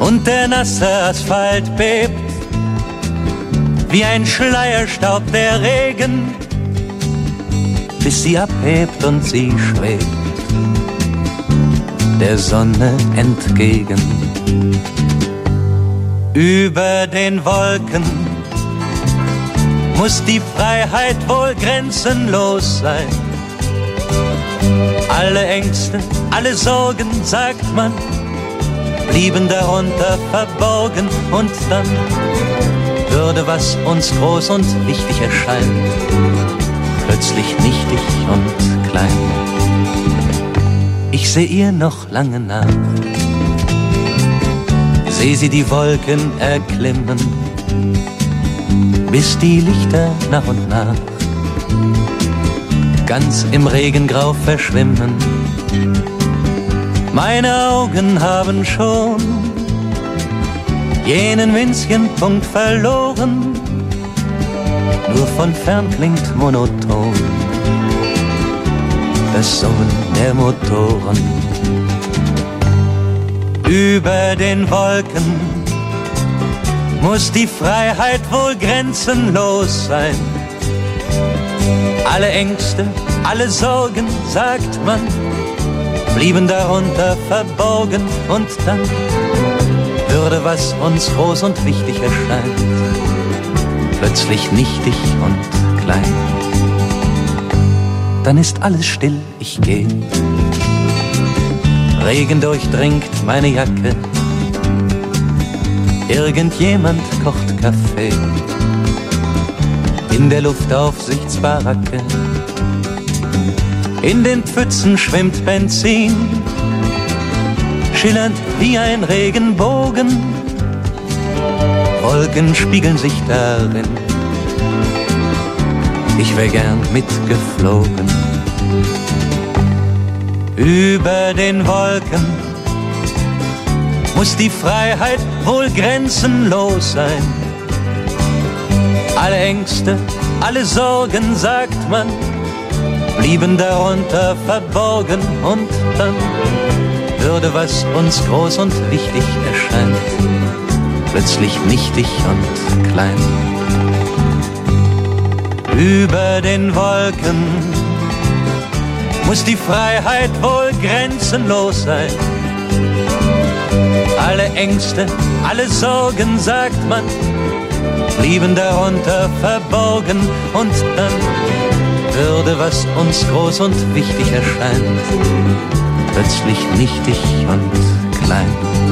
und der nasse Asphalt bebt, wie ein Schleierstaub der Regen, bis sie abhebt und sie schwebt der Sonne entgegen. Über den Wolken muss die Freiheit wohl grenzenlos sein. Alle Ängste, alle Sorgen, sagt man, blieben darunter verborgen, und dann würde, was uns groß und wichtig erscheint, plötzlich nichtig und klein. Ich seh ihr noch lange nach, seh sie die Wolken erklimmen, bis die Lichter nach und nach ganz im Regengrau verschwimmen. Meine Augen haben schon jenen winzigen Punkt verloren, nur von fern klingt monoton das Summen der Motoren. Über den Wolken muss die Freiheit wohl grenzenlos sein. Alle Ängste, alle Sorgen, sagt man, blieben darunter verborgen, und dann würde, was uns groß und wichtig erscheint, plötzlich nichtig und klein. Dann ist alles still, ich geh. Regen durchdringt meine Jacke. Irgendjemand kocht Kaffee in der Luftaufsichtsbaracke. In den Pfützen schwimmt Benzin, schillernd wie ein Regenbogen. Wolken spiegeln sich darin. Ich wär gern mitgeflogen. Über den Wolken muss die Freiheit wohl grenzenlos sein. Alle Ängste, alle Sorgen, sagt man, blieben darunter verborgen, und dann würde, was uns groß und wichtig erscheint, plötzlich nichtig und klein. Über den Wolken muss die Freiheit wohl grenzenlos sein. Alle Ängste, alle Sorgen, sagt man, blieben darunter verborgen, und dann würde, was uns groß und wichtig erscheint, plötzlich nichtig und klein.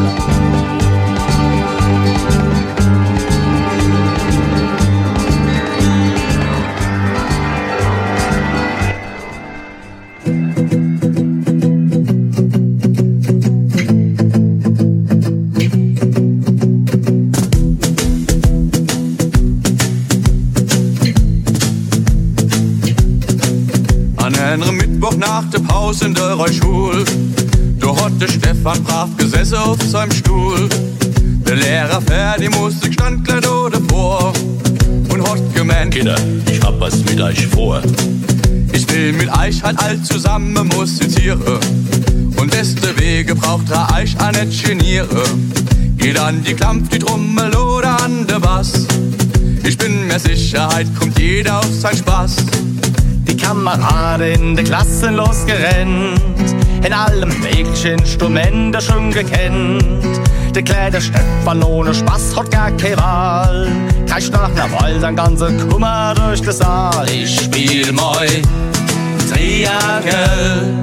Nach der Pause in der Rollschule, da hat der Stefan brav gesessen auf seinem Stuhl. Der Lehrer fährt die Musik, stand gleich da davor und hat gemeint: Kinder, ich hab was mit euch vor. Ich will mit euch halt all zusammen musizieren, und deswegen braucht euch auch nicht genieren. Geht an die Klampf, die Trommel oder an der Bass. Ich bin mir sicher, heute kommt jeder auf seinen Spaß. Die Kameraden in der Klasse losgerennt, in allem möglichen Instrumenten schon gekannt. Der kleine Stefan ohne Spaß hat gar keine Wahl, kreischt nach einer Weile sein ganzer Kummer durch den Saal. Ich spiel moi Triangel,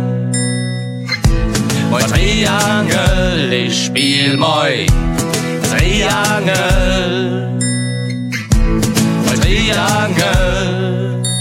moi Triangel, ich spiel moi Triangel, moi Triangel.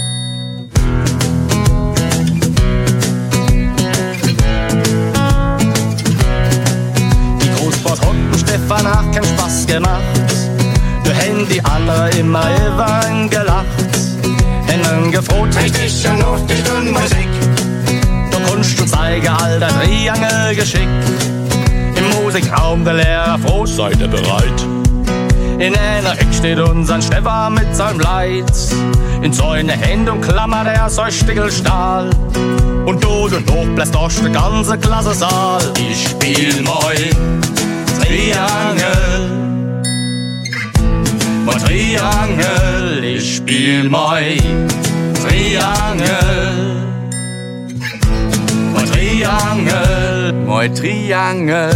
Stefan hat keinen Spaß gemacht, du haben die anderen immer über ihn gelacht. Händen gefroht, richtig und auf die Musik, du kannst du zeigen, all dein Triangelgeschick. Im Musikraum der Lehrer froh, seid ihr bereit? In einer Ecke steht unser Stefan mit seinem Leid. In seine Hände umklammert er sein Stickel Stahl. Und du hoch bläst durch die ganze Klasse Saal. Ich spiel moi Triangel, Triangel, ich spiel moi Triangel. Moi Triangel, moi Triangel.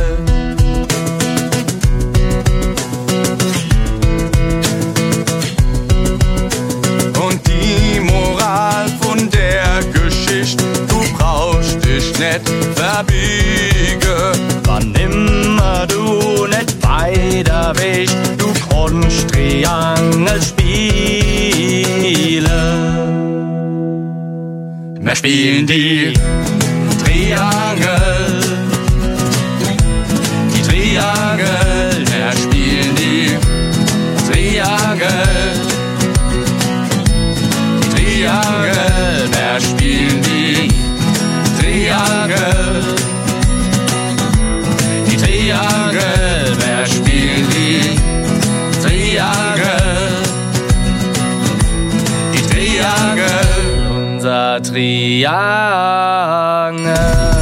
Und die Moral von der Geschichte, du brauchst dich nicht verbiegen. Wann immer du nicht weiter willst, du kannst Triangel spielen. Wir spielen die Triangel, die Triangel, wir spielen die Triangel, die Triangel, wir spielen die Triangel, die Triangel, wir spielen die Triangel, die Triangel, unser Triangel.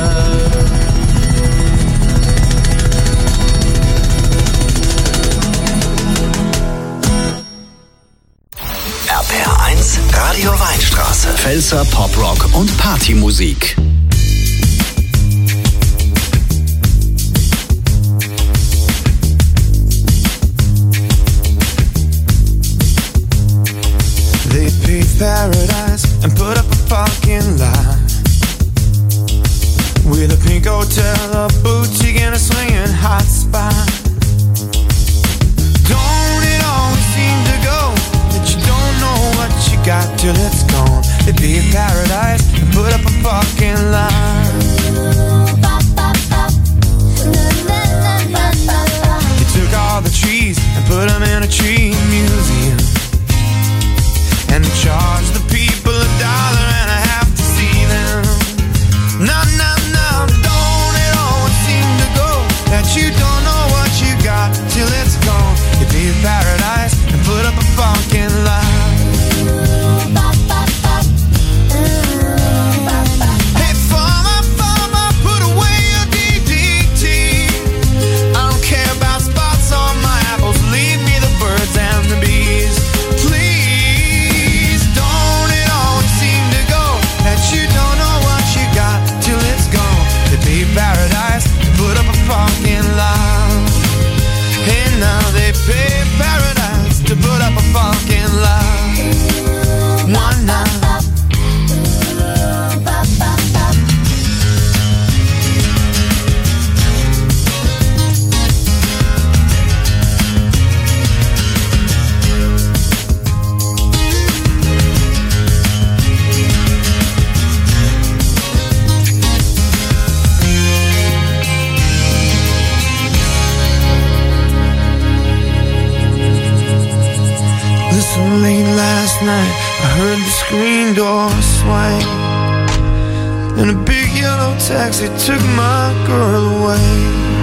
RPR1 Radio Weinstraße. Pfälzer Poprock und Partymusik. They paved paradise and put up a fucking lie with a pink hotel, a boutique and a swinging hot spot. Don't it always seem to go that you don't know what you got till it's gone? They paved paradise and put up a fucking lie. They took all the trees and put them in a tree museum and charge the people $1.50 to see them. No, no, no, don't it always seem to go that you don't know what you got till it's gone? You pay paradise and put up a fucking lie. Hey, farmer, put away your DDT. I don't care about spots on my apples, leave me the birds and the bees. Please, don't it always seem to go that you don't know what you got till it's gone? They pay paradise and put up a fucking lie. Hey, now they pay paradise to put up a fucking lie. One night. Listen, late last night I heard the screen door swing and a big yellow taxi took my girl away.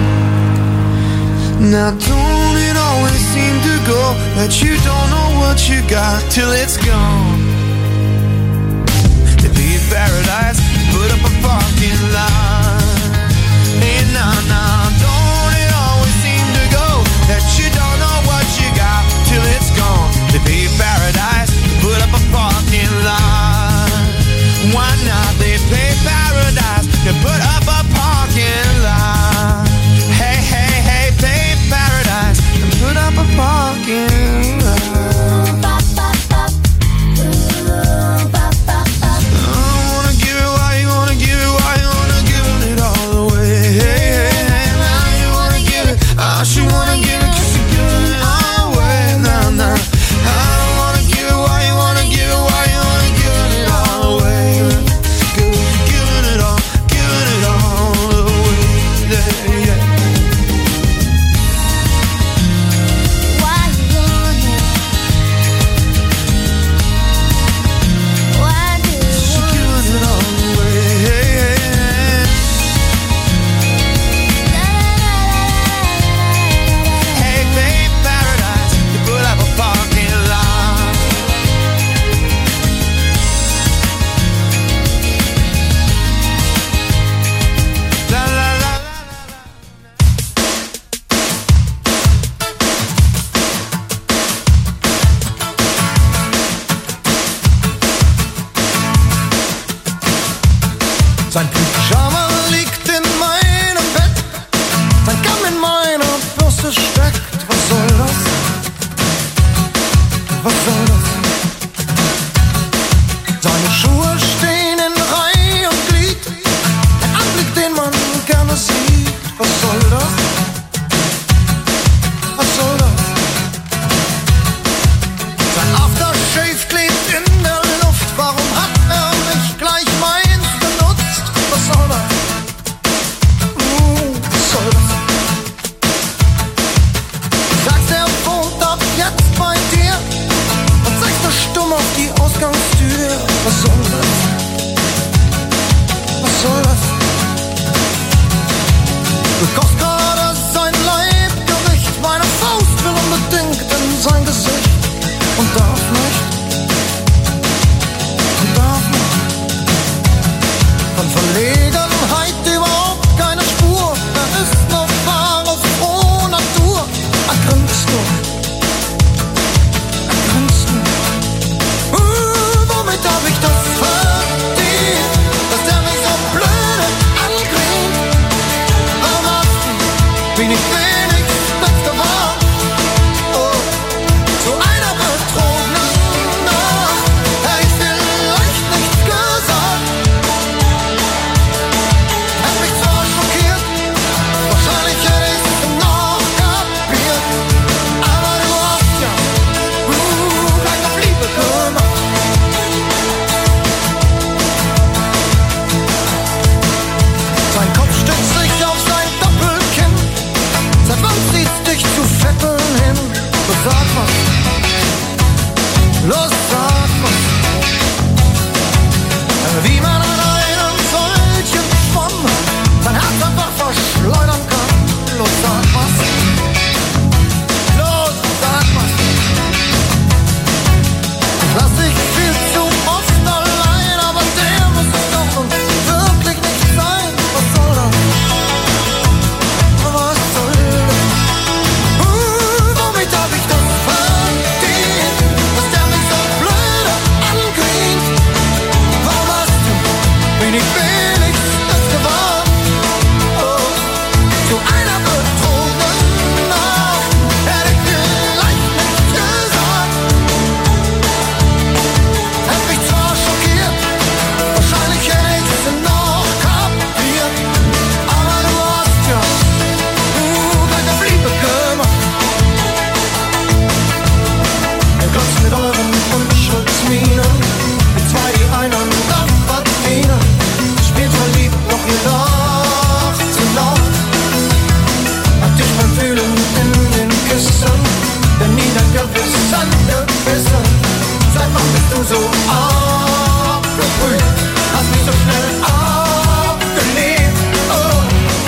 Now don't it always seem to go that you don't know what you got till it's gone? They leave paradise, put up a fucking line. Hey, nah, don't it always seem to go that you don't know what you got till it's gone? They pay paradise, put up a parking lot. Why not? They pay paradise, they put up a parking lot. Hey, pay paradise and put up a parking lot. I wanna give it, why you wanna give it, why you wanna give it bin ich wenigstens geworden. Oh, zu einer betrogenen Nacht hätte ich vielleicht nichts gesagt. Hat mich zwar schockiert, wahrscheinlich hätte ich es noch kapiert, aber du hast ja gleich auf Liebe gemacht. Sein Kopf stützt sich auf sein Doppelkinn, seit wann zieht's dich zu Vetteln hin? Los, sag was, los, sag was. Wie man an einem solchen Schwamm sein Herz einfach verschleudern kann. Los, sag was, los, sag was. Ich lass dich viel zu oft allein, aber der muss es doch nun wirklich nicht sein. Was soll das? Was soll das? Womit hab ich das verdient, dass der mich so blöde angrinst? Warum hast du wenig wenigstens gewahrt? Oh, zu einer betrogenen Nacht hätte ich vielleicht nichts gesagt. Hätt mich zwar schockiert, wahrscheinlich hätte ich es noch kapiert, aber du hast ja gleich auf Liebe gemacht. Ihr glotzt mit euren Unschuldsmienen, wie zwei, die einander verdienen. Spielt verliebt, doch ihr lacht zu laut. Hab dich beim Fühlen in den Küssen, denn nie dein Gewissen gebissen. Seit wann bist du so abgebrüht, hast mich so schnell abgelehnt. Oh.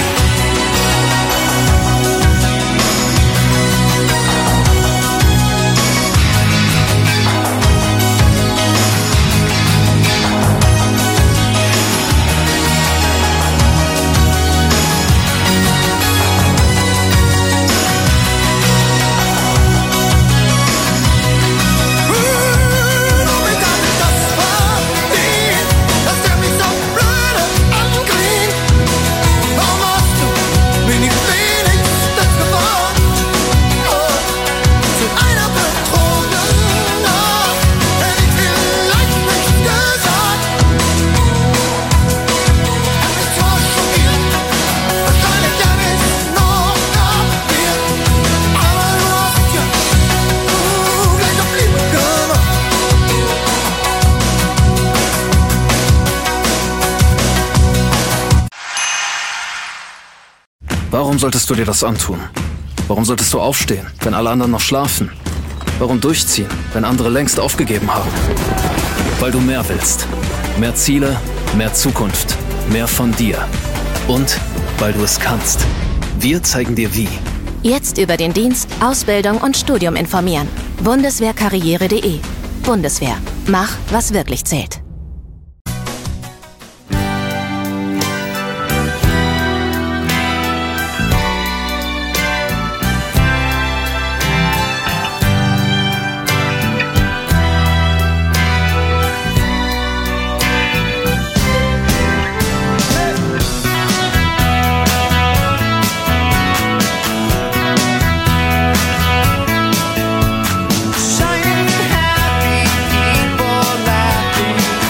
Womit hab ich das verdient, dass der mich so blöde angrinst? Warum hast du wenig wenigstens gewahrt? Oh, zu einer betrogenen Nacht hätte ich vielleicht nichts gesagt. Hat mich zwar schockiert, wahrscheinlich hätte ich es noch kapiert, aber du hast ja gleich auf Liebe gemacht. Warum solltest du dir das antun? Warum solltest du aufstehen, wenn alle anderen noch schlafen? Warum durchziehen, wenn andere längst aufgegeben haben? Weil du mehr willst. Mehr Ziele, mehr Zukunft, mehr von dir. Und weil du es kannst. Wir zeigen dir wie. Jetzt über den Dienst, Ausbildung und Studium informieren. Bundeswehrkarriere.de. Bundeswehr. Mach, was wirklich zählt. Shining happy people laughing.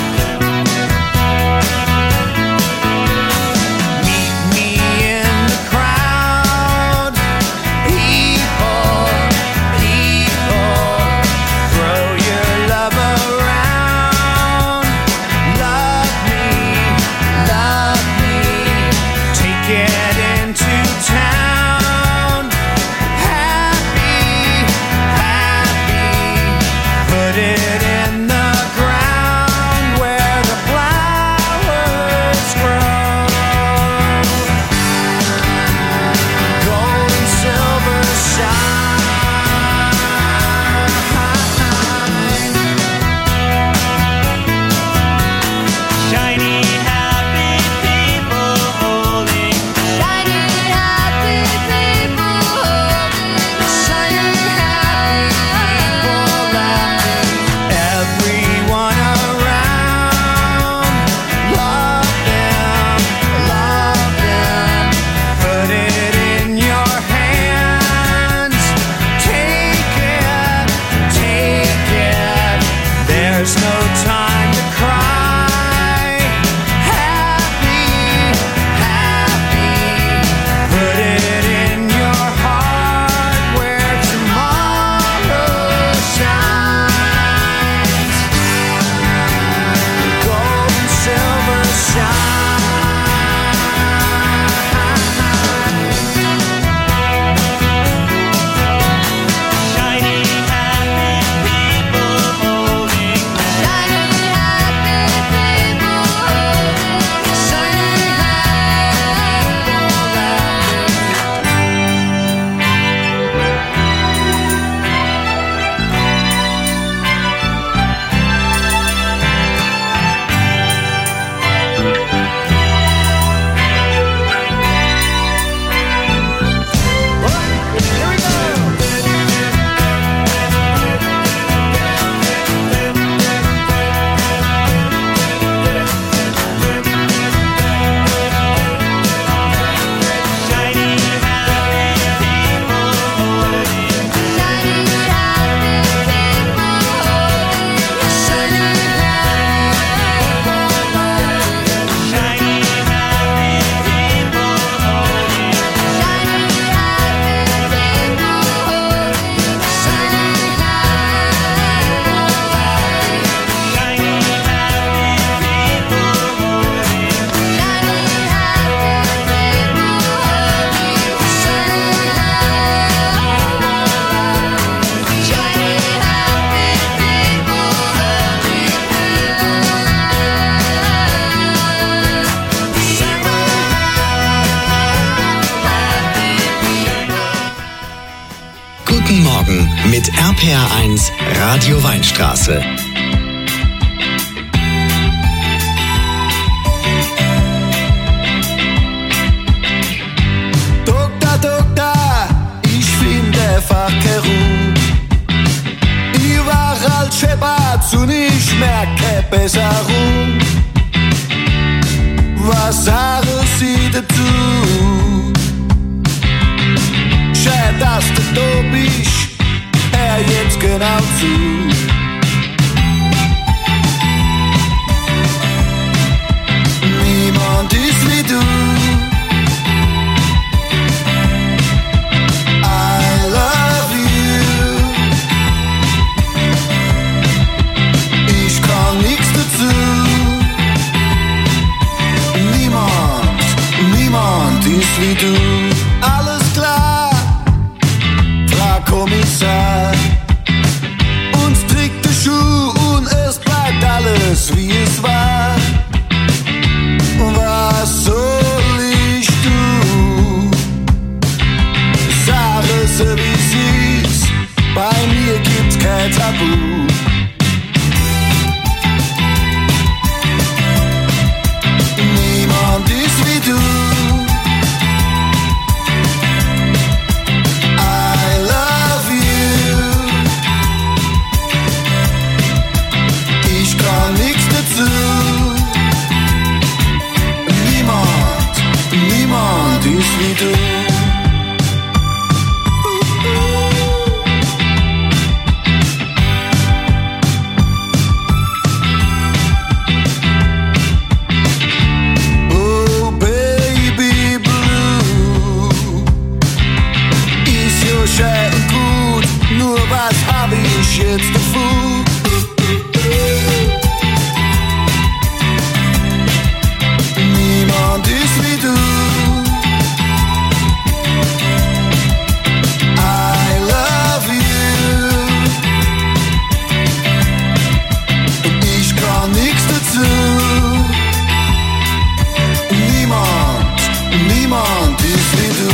Guten Morgen mit RPR1 Radio Weinstraße. Doktor, ich finde einfach keine Ruhe. Ich war als Chebatz und ich merke Besserung. Was sagen Sie dazu? Schön, dass du da bist, hör jetzt genau zu. Niemand ist wie du. I love you. Ich kann nichts dazu. Niemand ist wie du. Alles klar, Frau Kommissar. Uns trägt der Schuh und es bleibt alles wie es war. Was soll ich tun? Sag es wie sie ist, bei mir gibt's kein Tabu. Niemand ist wie du. I love you. Ich kann nichts dazu. Niemand ist wie du. Oh Baby Blue, ist ja schön und gut, nur was hab ich jetzt davon? Niemand ist wie du. I love you. Und ich kann nichts dazu. Niemand ist wie du.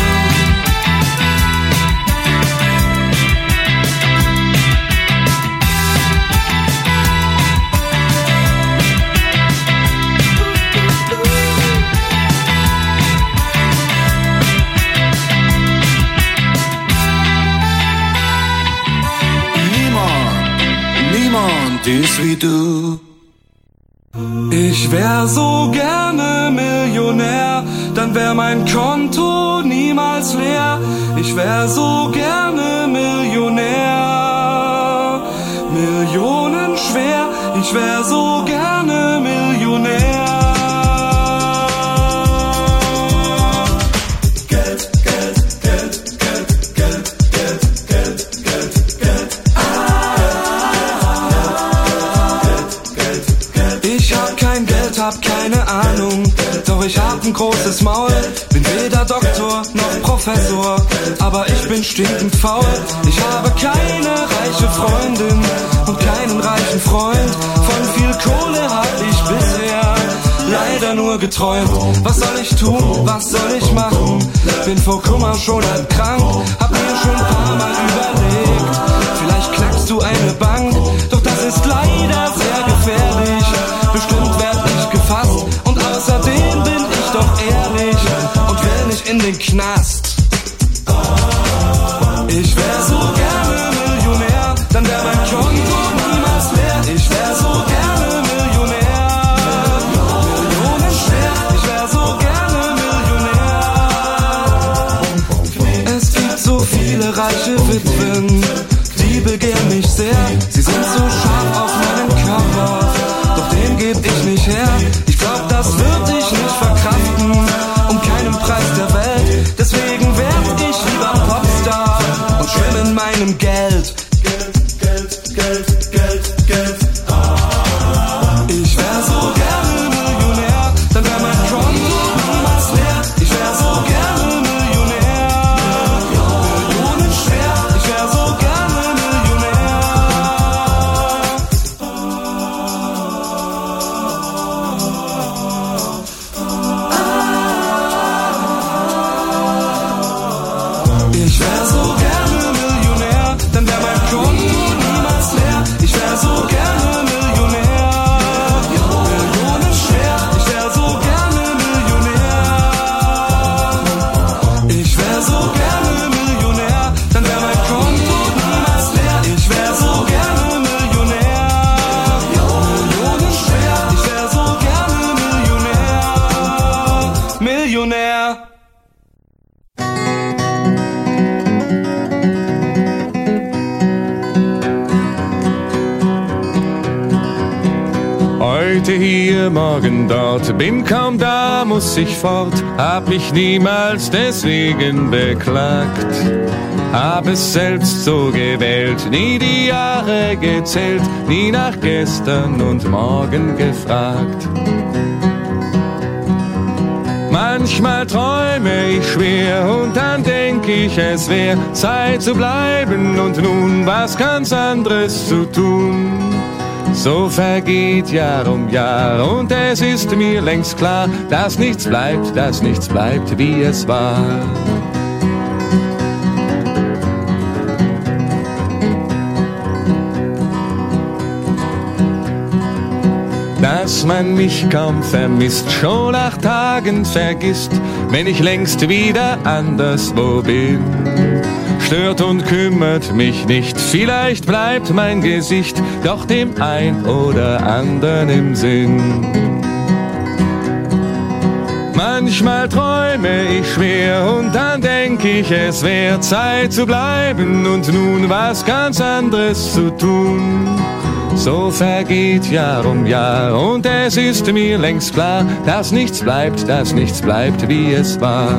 Niemand ist wie du. Ich wär so gerne Millionär, dann wär mein Konto niemals leer. Ich wär so gerne Millionär, Millionen schwer. Ich wär so gerne Millionär. Geld, Geld, Geld, Geld, Geld, Geld, Geld, Geld, Geld. Ich hab kein Geld, hab keine Ahnung, doch ich hab ein großes Maul. Bin weder Doktor noch Professor, aber ich bin stinkend faul. Ich habe keine reiche Freundin und keinen reichen Freund. Von viel Kohle hab ich bisher leider nur geträumt. Was soll ich tun, was soll ich machen? Bin vor Kummer schon halb krank, hab mir schon ein paar Mal überlegt, vielleicht knackst du eine Bank, doch das ist leider sehr gefährlich. Bestimmt werd ich gefasst und außerdem bin ich doch ehrlich und will nicht in den Knast. Ich wär so gerne Millionär, dann wär mein Konto niemals leer. Ich wär so gerne Millionär, Millionen schwer. Ich wär so gerne Millionär. Es gibt so viele reiche Witwen, die begehren mich sehr. Sie sind so scharf auf meinen Körper, doch den geb ich nicht her. Ich glaub, das würd ich nicht verkraften, um keinen Preis der Welt. Deswegen werd ich lieber Popstar und schwimm in meinem Geld. Geld, Geld, Geld, Geld, Geld. Ich wär so gerne Millionär, dann wär mein Konto niemals leer. Ich wär so gerne Millionär, Millionen schwer. Ich wär so gerne Millionär. Ich wär so gerne Millionär, Heute hier, morgen dort, bin kaum da, muss ich fort, hab mich niemals deswegen beklagt. Hab es selbst so gewählt, nie die Jahre gezählt, nie nach gestern und morgen gefragt. Manchmal träume ich schwer und dann denk ich, es wär Zeit zu bleiben und nun was ganz anderes zu tun. So vergeht Jahr um Jahr und es ist mir längst klar, dass nichts bleibt, wie es war. Dass man mich kaum vermisst, schon nach Tagen vergisst, wenn ich längst wieder anderswo bin. Stört und kümmert mich nicht, vielleicht bleibt mein Gesicht doch dem ein oder anderen im Sinn. Manchmal träume ich schwer und dann denk ich, es wär Zeit zu bleiben und nun was ganz anderes zu tun. So vergeht Jahr um Jahr und es ist mir längst klar, dass nichts bleibt, wie es war.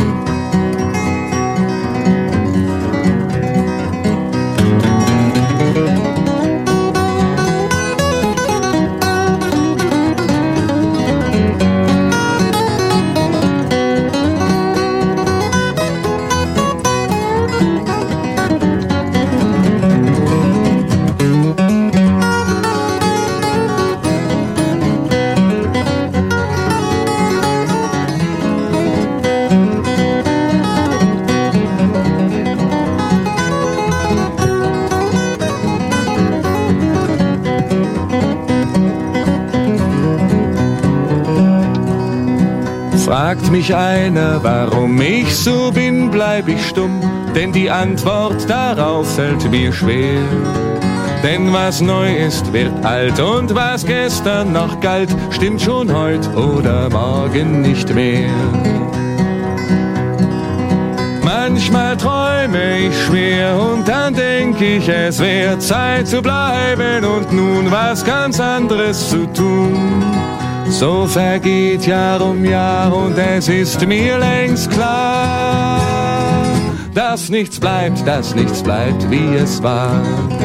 Fragt mich einer, warum ich so bin, bleib ich stumm, denn die Antwort darauf fällt mir schwer. Denn was neu ist, wird alt und was gestern noch galt, stimmt schon heut oder morgen nicht mehr. Manchmal träume ich schwer und dann denk ich, es wär Zeit zu bleiben und nun was ganz anderes zu tun. So vergeht Jahr um Jahr und es ist mir längst klar, dass nichts bleibt, wie es war.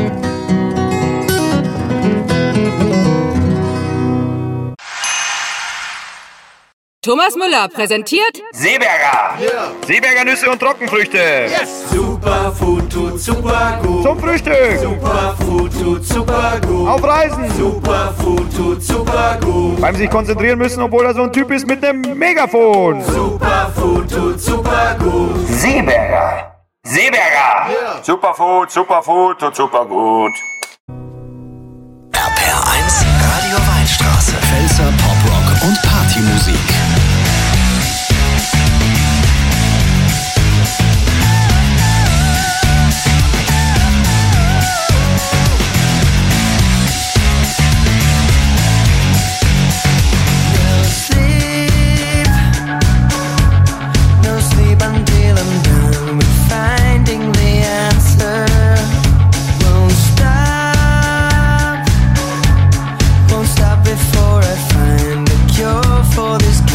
Thomas Müller präsentiert Seeberger. Yeah. Seeberger Nüsse und Trockenfrüchte. Yes. Superfood tut super gut. Zum Frühstück. Superfood tut super gut. Auf Reisen. Superfood tut super gut. Beim sich konzentrieren müssen, obwohl er so ein Typ ist mit einem Megafon. Superfood tut super gut. Seeberger. Seeberger. Yeah. Superfood tut super gut. RPR1 Radio Weinstraße. Pfälzer Poprock und Partymusik. Before I find a cure for this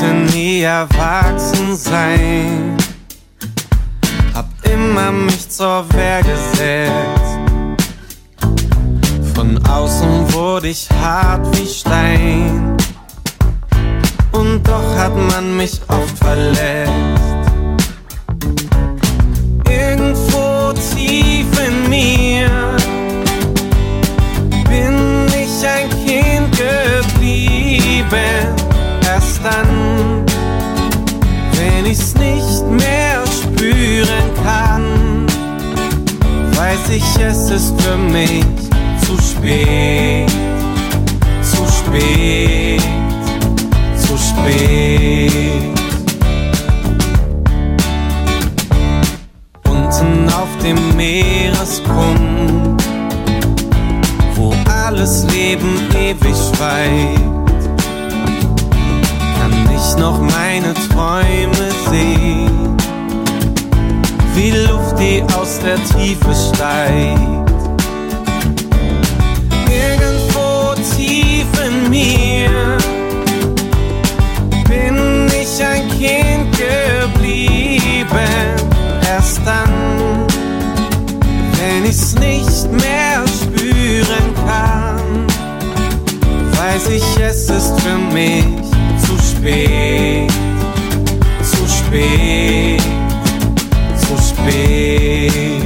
wollte nie erwachsen sein, hab immer mich zur Wehr gesetzt. Von außen wurde ich hart wie Stein, und doch hat man mich oft verletzt. Irgendwo tief in mir bin ich ein Kind geblieben. Erst dann, wenn ich's nicht mehr spüren kann, weiß ich, es ist für mich zu spät, zu spät, zu spät. Unten auf dem Meeresgrund, wo alles Leben ewig schweigt, kann ich noch meine Träume sehen, wie Luft, die aus der Tiefe steigt. Irgendwo tief in mir bin ich ein Kind geblieben. Erst dann, wenn ich's nicht mehr spüren kann, weiß ich, es ist für mich zu spät, zu spät, zu spät.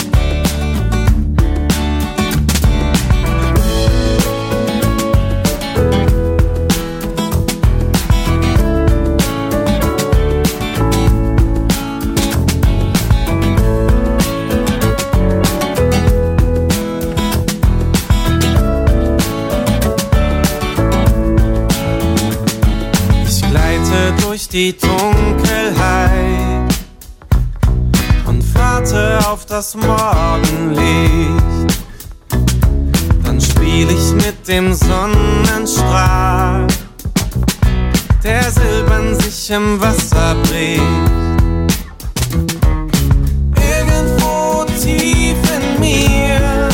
Durch die Dunkelheit und warte auf das Morgenlicht. Dann spiel ich mit dem Sonnenstrahl, der silbern sich im Wasser bricht. Irgendwo tief in mir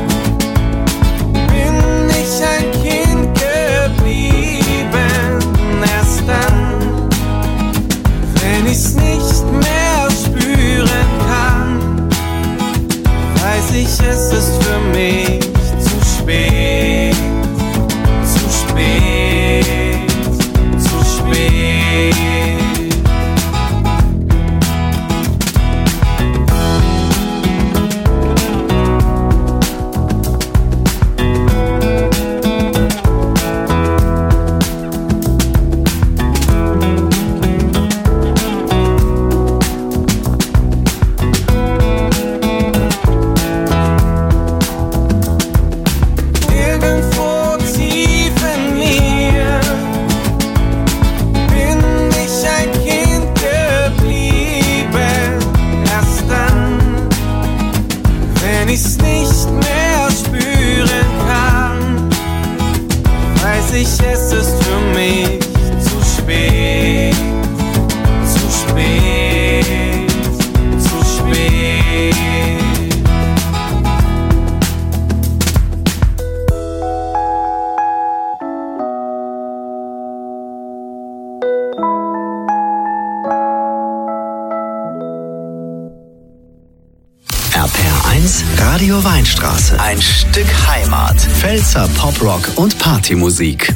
bin ich ein Kind geblieben. Erst dann, wenn ich's nicht mehr spüren kann, weiß ich, es ist für mich zu spät, zu spät, zu spät. Radio Weinstraße. Ein Stück Heimat. Pfälzer Poprock und Partymusik.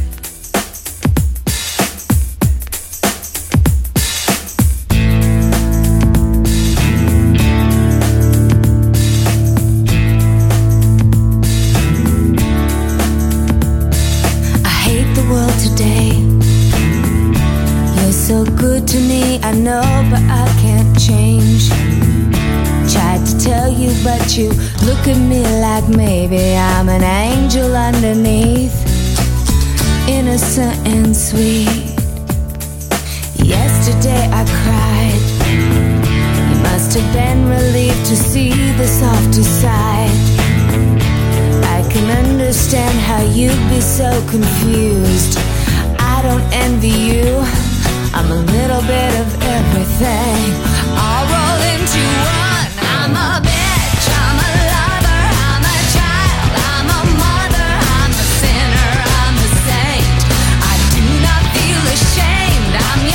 I hate the world today. You're so good to me, I know, but I can't change. Tried to tell you, but you look at me like maybe I'm an angel underneath, innocent and sweet. Yesterday I cried. You must have been relieved to see the softer side. I can understand how you'd be so confused. I don't envy you. I'm a little bit of everything. I'll roll into one. I'm a bitch, I'm a lover, I'm a child, I'm a mother, I'm a sinner, I'm a saint. I do not feel ashamed, I'm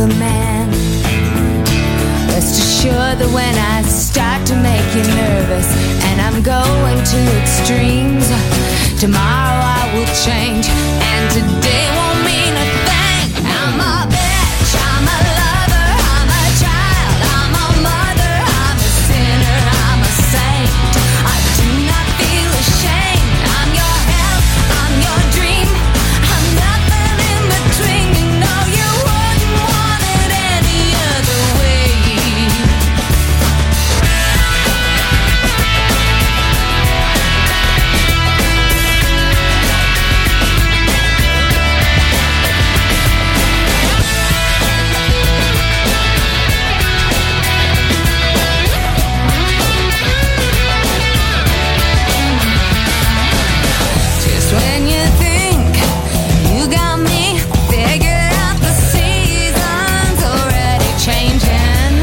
stronger man. Rest assured that when I start to make you nervous and I'm going to extremes, tomorrow I will change and today won't mean a thing. I'm a bitch, I'm a lover, I'm a child, I'm a mother, I'm a sinner, I'm a saint. I do not feel ashamed. I'm your hell, I'm your dream, I'm nothing in between. You know you wouldn't want it any other way. When you think you got me figured out, the season's already changing.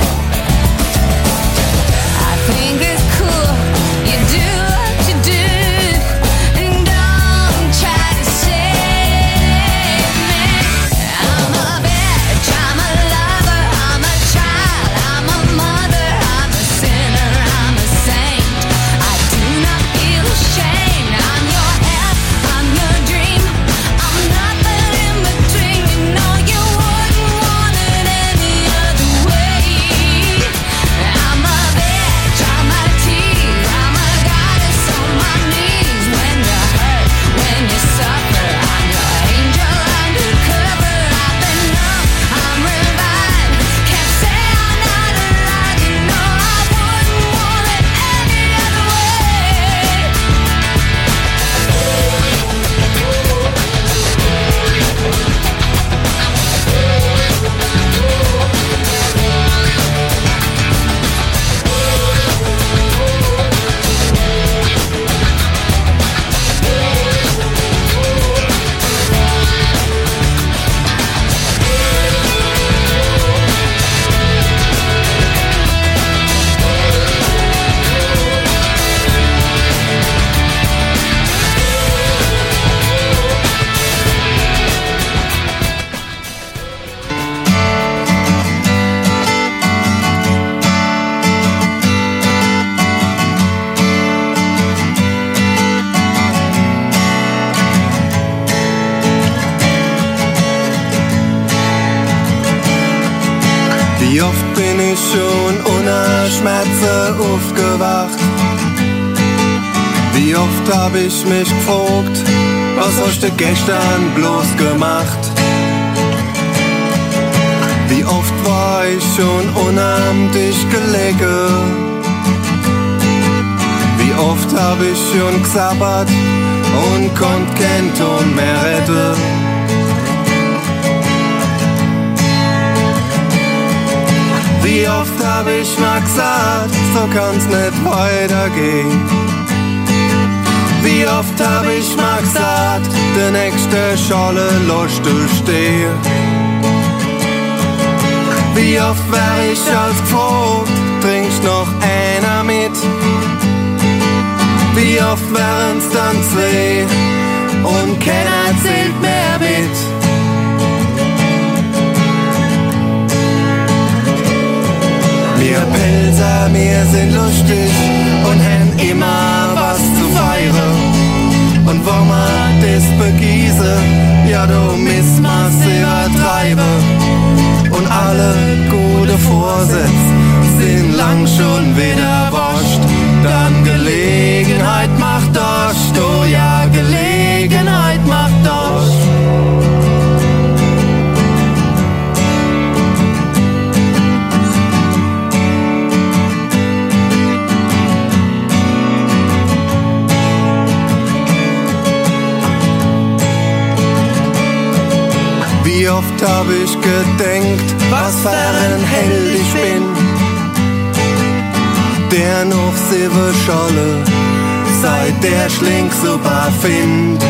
I think it's cool you do what you do, and don't try to save me. I'm a bitch, I'm a lover, I'm a child, I'm a mother, I'm a sinner, I'm a saint. I do not feel ashamed. I'm your hell, I'm your dream, I'm nothing in between. You know you wouldn't want it any other way. I'm a bitch, I'm a tease, I'm a goddess on my knees. When you hurt, when you suffer, I'm your angel undercover. I've been numb, I'm revived, can't say I'm not alive. You know I wouldn't want it any other way. Wie oft bin ich schon ohne Schmerzen aufgewacht? Wie oft hab ich mich gefragt, was hast du gestern bloß gemacht? Wie oft war ich schon unam dich gelegen? Wie oft hab ich schon gesabbert und konnt kein Ton mehr retten? Wie oft hab ich mal gesagt, so kann's nicht weitergehen. Wie oft hab ich mal gesagt, der nächste Scholle lässt du stehen. Wie oft wär ich als gefragt, trinkst noch einer mit? Wie oft wären's dann zwei und keiner zählt mehr mit? Wir Pilser, wir sind lustig und haben immer was zu feiern. Und wo wir das begießen, ja du müssen wir's übertreiben. Und alle gute Vorsätze sind lang schon wieder wascht. Dann Gelegenheit macht Dost, oh ja, Gelegenheit macht Dost. Wie oft hab ich gedenkt, was für ein Held ich bin, der noch 7 Scholle seit der Schlink super find.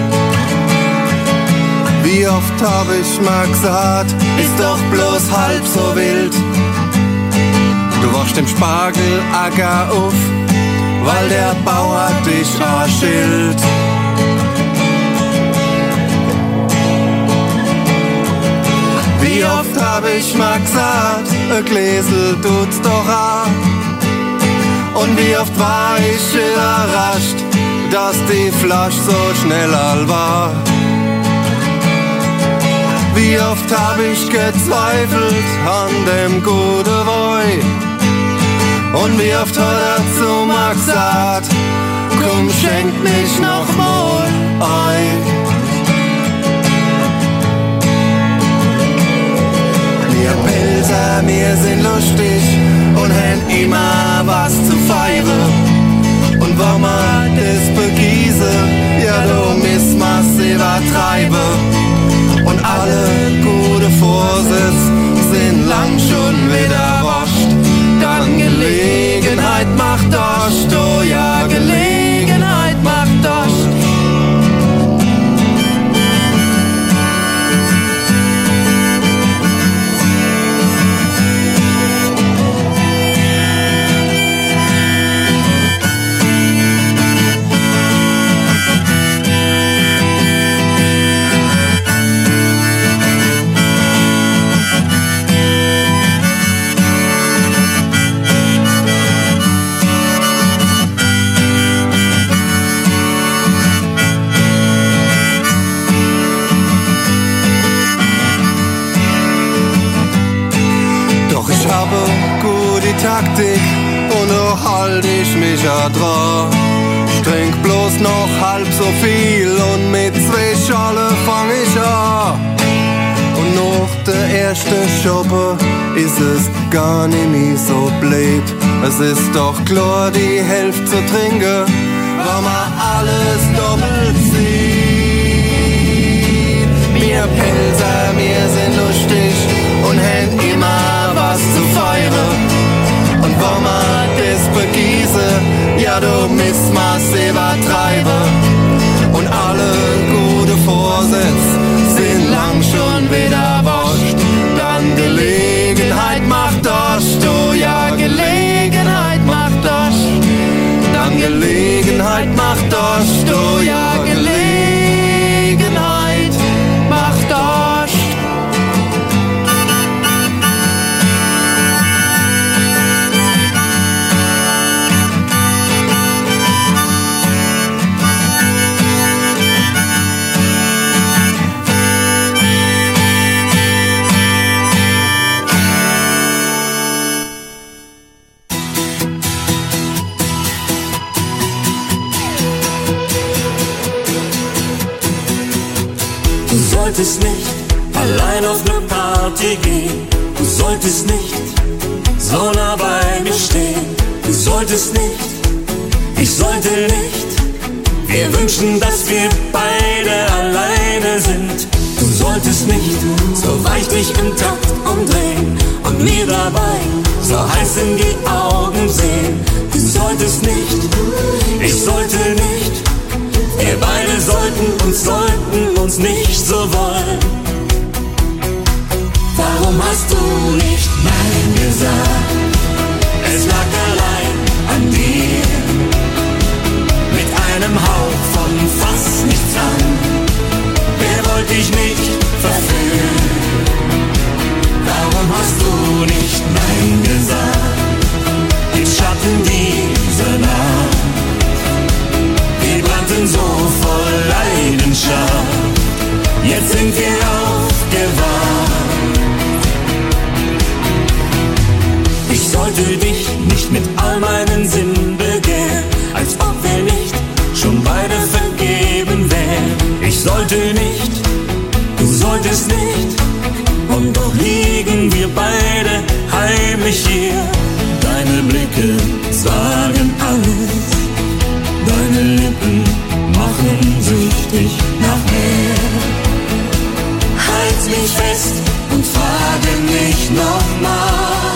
Wie oft hab ich mal gesagt, ist doch bloß halb so wild. Du wachst im Spargelacker auf, weil der Bauer dich anschilt. Wie oft hab hab ich mal gesagt, ein Gläsel tut's doch an. Und wie oft war ich überrascht, dass die Flasche so schnell all war. Wie oft hab ich gezweifelt an dem guten Wein. Und wie oft hat er zu mir gesagt, komm, schenk mich noch mal ein. Wir Pilser, wir sind lustig und haben immer was zu feiern. Und wenn wir das begießen, ja, da müssen wir's übertreiben. Und alle gute Vorsätze sind lang schon wieder wascht. Dann Gelegenheit macht das, oh ja, Gelegenheit macht das. Taktik und da halt ich mich ja dran. Ich trink bloß noch halb so viel und mit 2 Schale fang ich an. Und nach der ersten Schoppe ist es gar nicht mehr so blöd. Es ist doch klar, die Hälfte zu trinken, weil man alles doppelt sieht. Wir Pilser, wir sind lustig und haben immer was zu feiern. Und wenn man das begießen, ja, du müssen wir's übertreiben. Und alle gute Vorsätze sind lang schon wieder wascht. Dann Gelegenheit macht das, du, ja, Gelegenheit macht das. Dann Gelegenheit macht das, du, ja, Gelegenheit macht das. Du solltest nicht allein auf ne Party gehen. Du solltest nicht so nah bei mir stehen. Du solltest nicht, ich sollte nicht. Wir wünschen, dass wir beide alleine sind. Du solltest nicht so weich dich im Takt umdrehen und mir dabei so heiß in die Augen sehen. Du solltest nicht, ich sollte nicht. Wir beide sollten uns nicht so wollen. Warum hast du nicht Nein gesagt? Es lag allein an dir. Mit einem Hauch von fast nichts an. Wer wollte dich nicht verführen? Warum hast du nicht Nein gesagt? Im Schatten dieser Nacht. Wir brannten so voll Leidenschaft, jetzt sind wir aufgewacht. Ich sollte dich nicht mit all meinen Sinnen begehren, als ob wir nicht schon beide vergeben wären. Ich sollte nicht, du solltest nicht, und doch liegen wir beide heimlich hier. Deine Blicke sagen alles. Deine Lippen machen süchtig nach mehr. Halt mich fest und frage mich nochmal.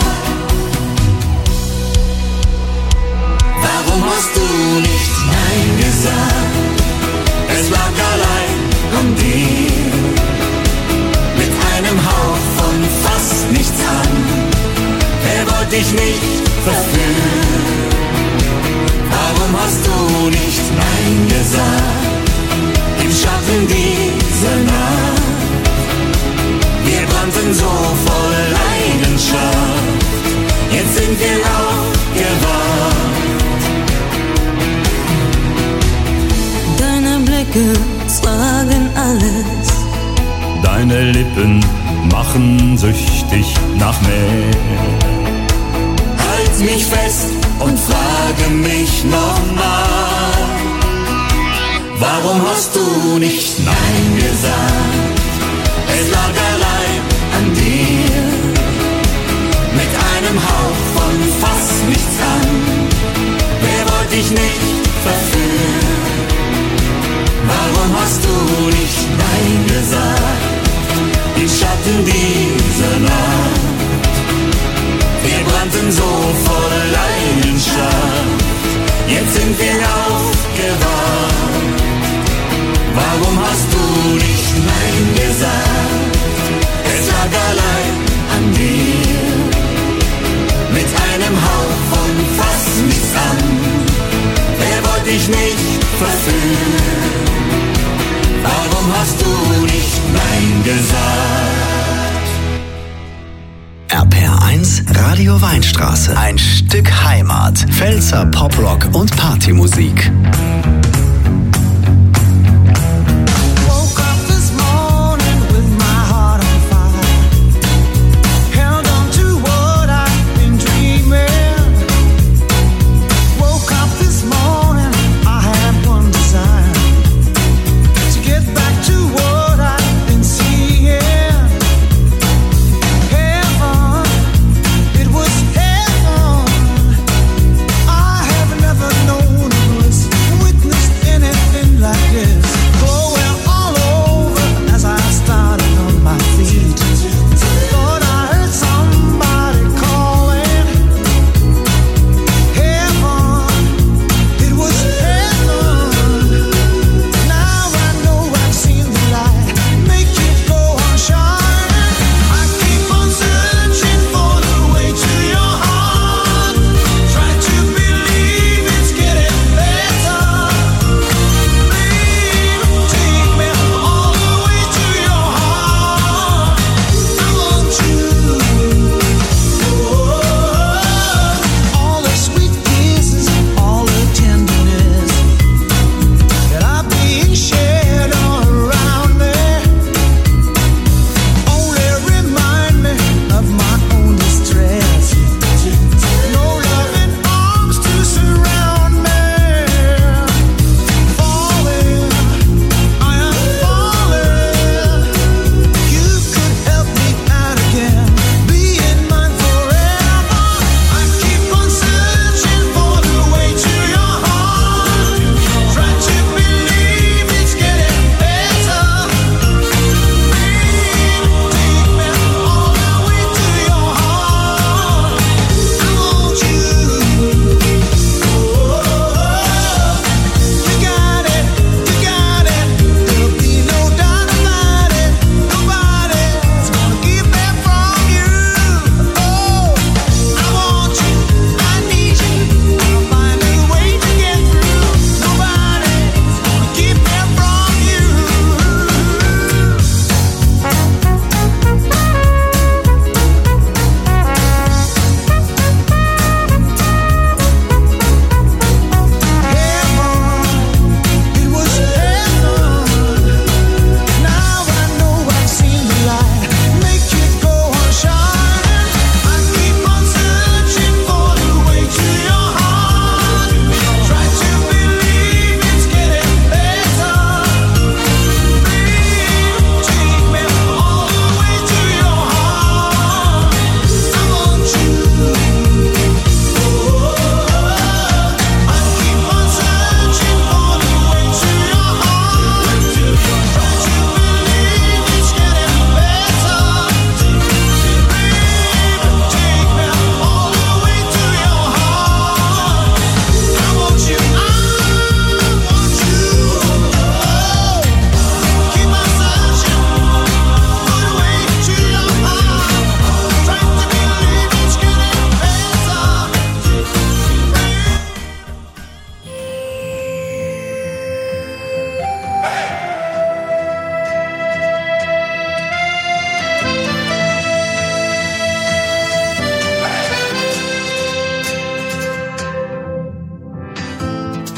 Warum hast du nicht Nein gesagt? Es lag allein an dir. Mit einem Hauch von fast nichts an. Wer wollte dich nicht verführen? Warum hast du nicht Nein gesagt? Im Schatten dieser Nacht. Wir brannten so voll wir aufgewacht. Deine Blicke sagen alles. Deine Lippen machen süchtig nach mehr. Halt mich fest und frage mich nochmal, warum hast du nicht Nein gesagt? Es lag allein an dir, mit einem Hauch von fast nichts an. Wer wollte ich nicht verführen? Warum hast du nicht Nein gesagt? Die Schatten dieser Nacht, wir brannten so voll Leidenschaft. Jetzt sind wir aufgewacht. Warum hast du nicht Nein gesagt? Es lag allein an dir, mit einem Hauch von fast nichts an. Wer wollte ich nicht verführen? Warum hast du nicht Nein gesagt? RPR1 Radio Weinstraße. Ein Stück Heimat. Pfälzer Poprock und Partymusik. With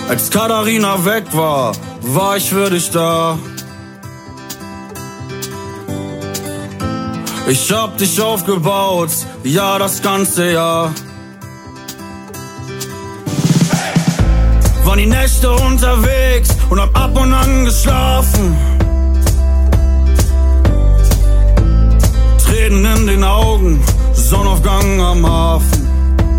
Als Katharina weg war, war ich für dich da. Ich hab dich aufgebaut, ja, das ganze Jahr. Waren die Nächte unterwegs und hab ab und an geschlafen. Tränen in den Augen, Sonnenaufgang am Hafen.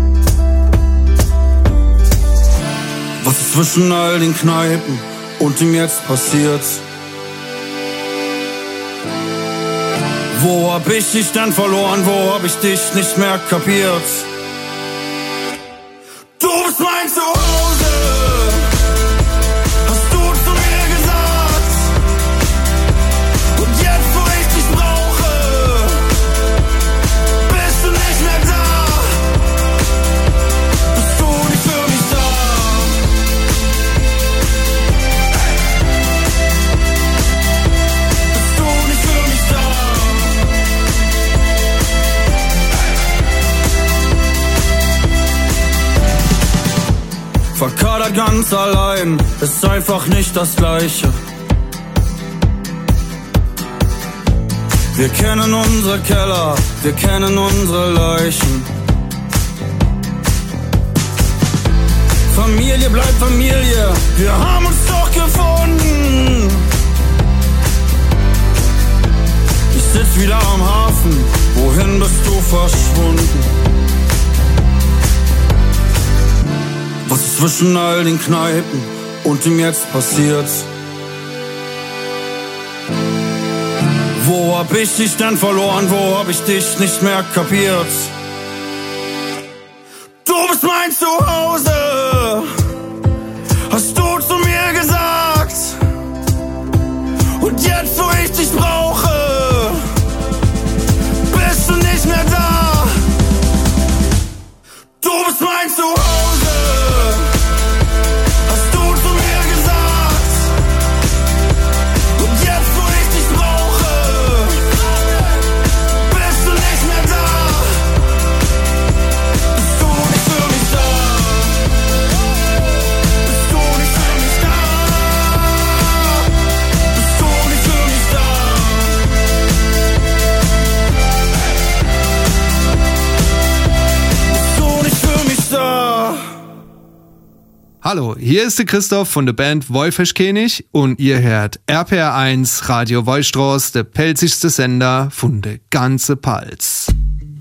Was ist zwischen all den Kneipen und dem jetzt passiert? Wo hab ich dich denn verloren, wo hab ich dich nicht mehr kapiert? Du bist mein Zuhause, hast du zu mir gesagt. Und jetzt, wo ich dich brauche, bist du nicht mehr da. Bist du nicht für mich da? Bist du nicht für mich da? Verkadert ganz allein, ist einfach nicht das Gleiche. Wir kennen unsere Keller, wir kennen unsere Leichen. Familie bleibt Familie, wir haben uns doch gefunden. Ich sitz wieder am Hafen, wohin bist du verschwunden? Was ist zwischen all den Kneipen und dem jetzt passiert? Wo hab ich dich denn verloren, wo hab ich dich nicht mehr kapiert? Du bist mein Zuhause, hast du zu mir gesagt. Und jetzt, wo ich dich brauche, bist du nicht mehr da. Du bist mein Zuhause. Hallo, hier ist der Christoph von der Band Wolfischkönig und ihr hört RPR1 Radio Wollstraß, der pelzigste Sender von der ganze Palz.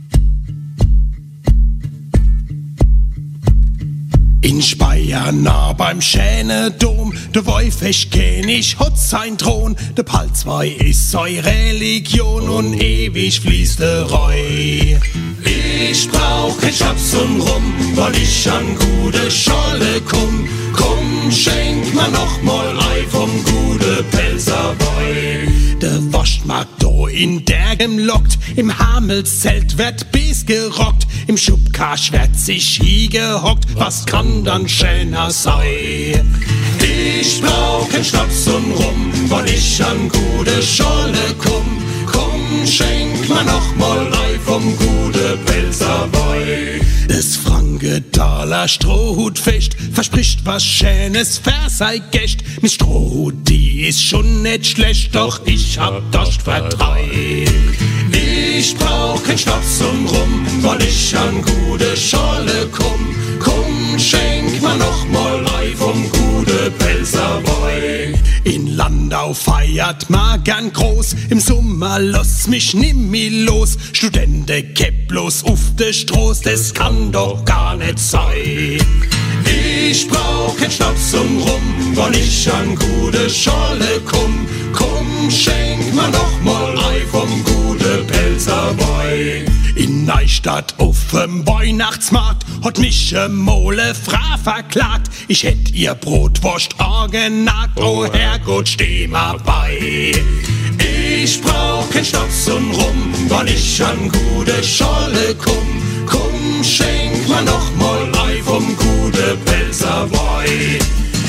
In Speyer nah beim Schänedom, der Wolfischkönig hat sein Thron, der Palzwei ist seine Religion und ewig fließt der Reu. Ich brauch kein Schnaps und Rum, weil ich an gute Scholle komm. Komm, schenk mir noch mal Ei vom gute Pelzerboy. Der Waschmarkt da in Dergem lockt, im Hamelszelt wird Bies gerockt, im Schubkasch wird sich hingehockt, was kann dann schöner sein? Ich brauch kein Schnaps und Rum, weil ich an gute Scholle komm. Komm, schenk mir noch mal Ei vom gute Pelzerboy. Das Frankenthaler Strohhutfest verspricht was Schönes für sei Gäst. Mit Strohhut, die ist schon nicht schlecht, doch ich hab Durst vertreib. Ich brauch kein Schnaps und Rum, weil ich an gute Scholle komm. Komm, schenk mir noch mal Ei vom gute Pelzerboy. In Landau feiert man gern groß, im Sommer lass mich nimmi los. Studenten kepp bloß auf de Stroß, das kann doch gar nicht sein. Ich brauch kein Schnaps und Rum, weil ich an gute Scholle komm. Komm, schenk mir noch mal Ei vom gute Pelzerboy. In Neustadt auf dem Weihnachtsmarkt hat mich Mole Frau verklagt. Ich hätt ihr Brotwurst angenagt, oh Herrgott, steh mal bei. Ich brauch kein Schnaps und Rum, weil ich an gute Scholle komm. Komm, schenk mir noch mal Ei vom gute Pelzerboy.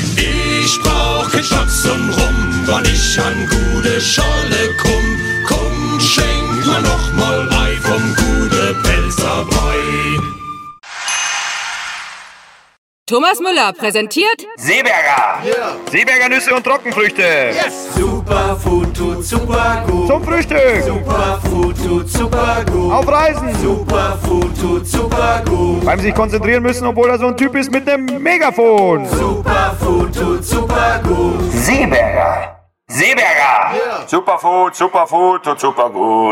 Ich brauch kein Schnaps und Rum, weil ich an gute Scholle komm. Komm, schenk mir noch mal Ei vom gute Pelzerboy. Thomas Müller präsentiert Seeberger. Yeah. Seeberger Nüsse und Trockenfrüchte. Yes. Superfood tut super gut. Zum Frühstück. Superfood tut super gut. Auf Reisen. Superfood tut super gut. Beim sich konzentrieren müssen, obwohl er so ein Typ ist mit einem Megafon. Superfood tut super gut. Seeberger. Seeberger. Yeah. Superfood tut super gut.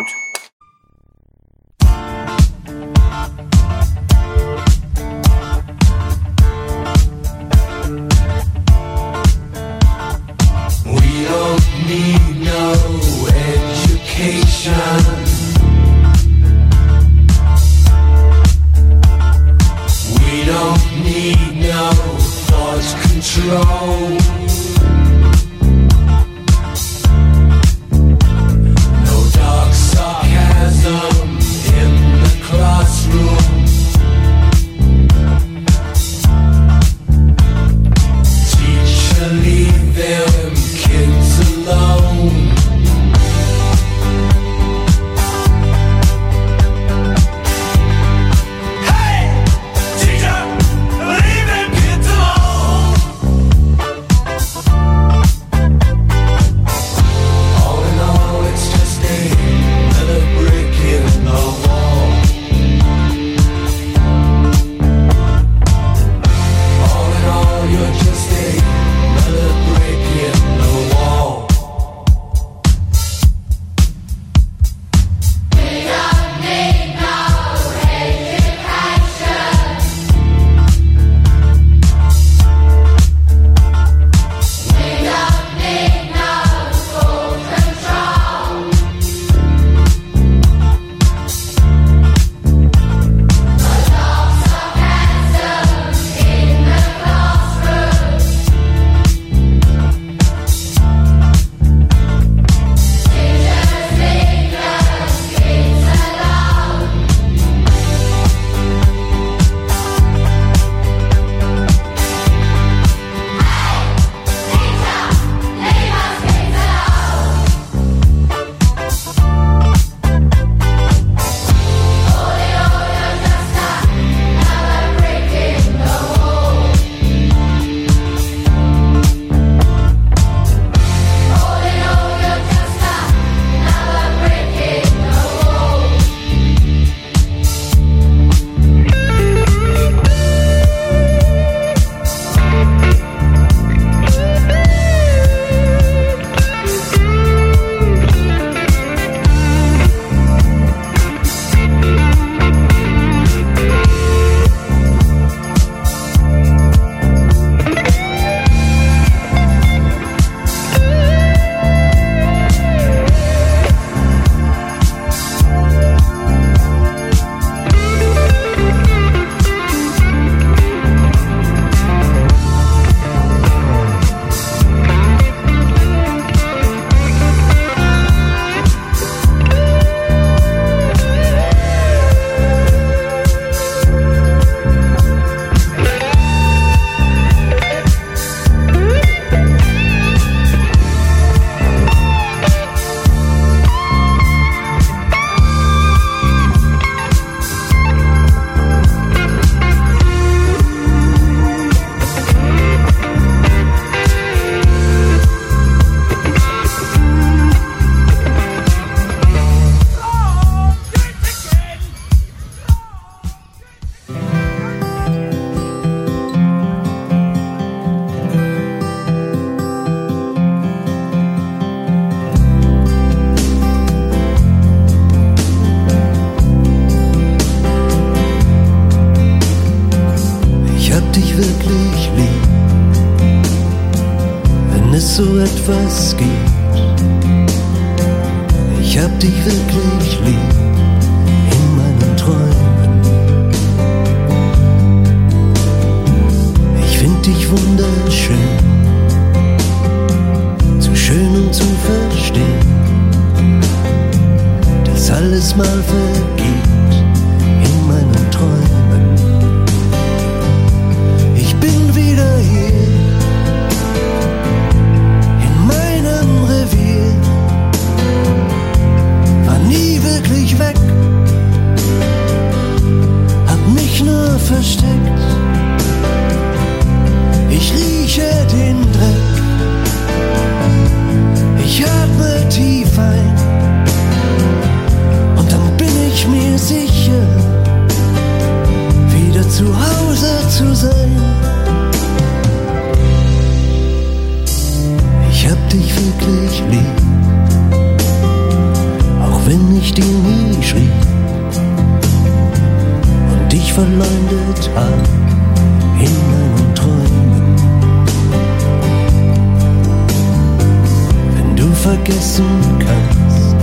We don't need no education. We don't need no thought control. No dark sarcasm in the classroom. Teacher, leave them kids alone. Hey, teacher, leave them kids alone. All in all, it's just another brick in the wall. All in all, you're just another brick in the wall. so etwas gibt. Ich hab dich wirklich lieb in meinen Träumen. Ich find dich wunderschön, zu schön um zu verstehen, dass alles mal vergeht in meinen Träumen. Ich bin wieder hier in meinem Revier, war nie wirklich weg verleumdet hab in meinen Träumen. Wenn du vergessen kannst,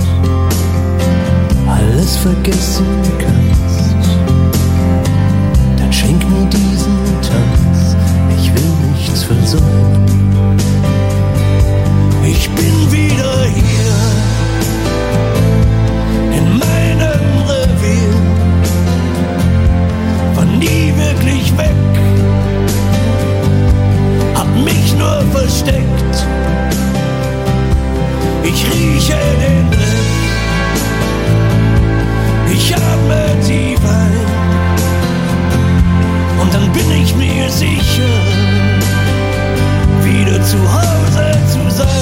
alles vergessen kannst, dann schenk mir diesen Tanz, ich will nichts versäumen. Ich bin wieder hier in meinem Revier, war nie wirklich weg, hab mich nur versteckt. Ich rieche den Dreck, ich atme tief ein und dann bin ich mir sicher, wieder zu Hause zu sein.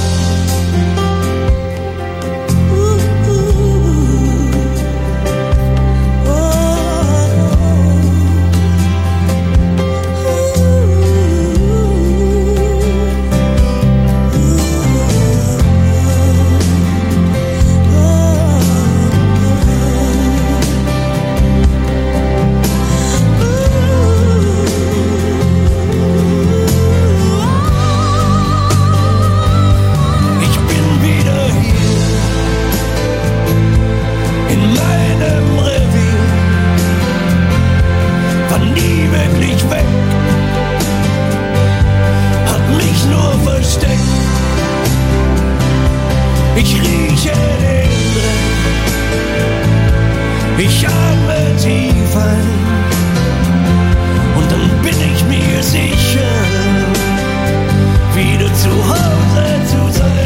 Ich rieche den Dreck, ich atme tief ein und dann bin ich mir sicher, wieder zu Hause zu